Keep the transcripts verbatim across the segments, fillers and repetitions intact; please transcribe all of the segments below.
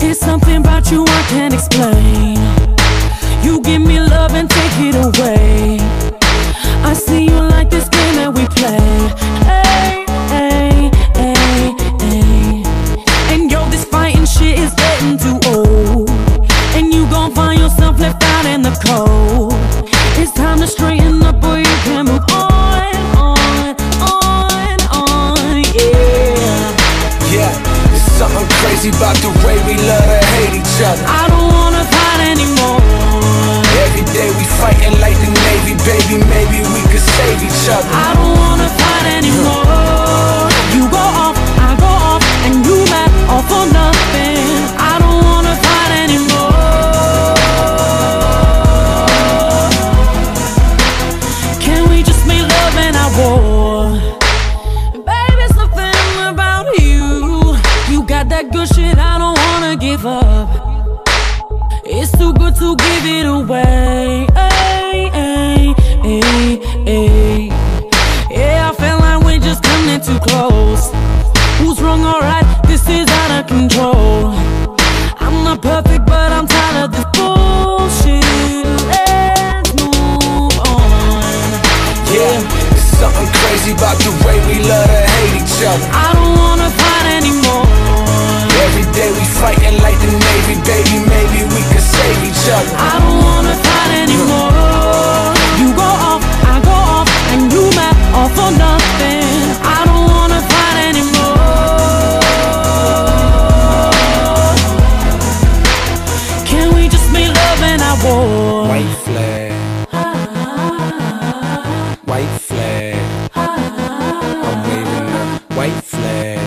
There's something about you I can't explain. You give me love and take it away. I see you like this game that we play. Hey, hey, hey, hey. And yo, this fighting shit is getting too old, and you gon' find yourself left out in the cold. It's time to straighten up, boy, you can move on, on, on, on, yeah. Yeah, there's something crazy about the way we love to hate each other. I don't wanna fight anymore. Every day we fighting like the Navy, baby, maybe we could save each other. I don't wanna fight anymore. You go off, I go off, and you mad all for nothing. I don't wanna fight anymore. Can we just make love and I war? Baby, something about you. You got that good shit I don't wanna give up. It's too good to give it away. Ay, ay, ay, ay. Yeah, I feel like we're just coming too close. Who's wrong or right? This is out of control. I'm not perfect, but I'm tired of this bullshit. Let's move on. Yeah, there's something crazy about the way we love to hate each other. I don't wanna fight anymore. Every day we fighting like the Navy, baby, maybe we could save each other. I don't wanna fight anymore. You go off, I go off, and you mad all for nothing. I don't wanna fight anymore. Can we just make love and I war? White flag, white flag, I'm waving the white flag.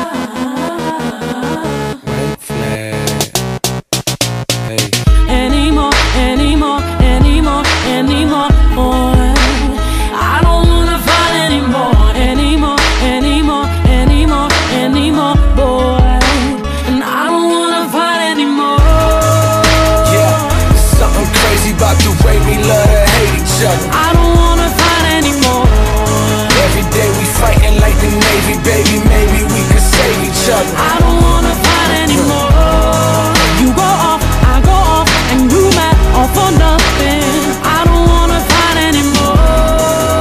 White flag. Hey. Anymore, anymore, anymore, anymore, boy. I don't wanna fight anymore, anymore, anymore, anymore, anymore, boy. And I don't wanna fight anymore. Yeah, there's something crazy about the way we love to hate each other. I don't wanna fight anymore. Every day we fighting like the Navy, baby, maybe we could save each other. I don't wanna fight anymore. You go off, I go off, and you mad all for nothing. I don't wanna fight anymore.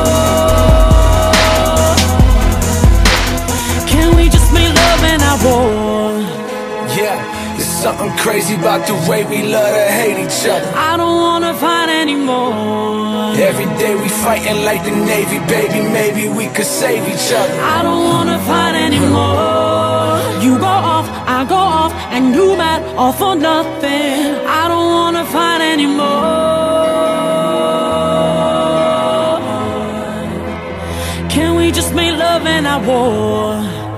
Can we just make love and I war? Yeah, there's something crazy about the way we love to hate each other. I don't wanna fight anymore. Every day we fighting like the Navy, baby, maybe we could save each other. I don't wanna fight anymore. You go off, I go off, and you mad all for nothing. I don't wanna fight anymore. Can we just make love and I war?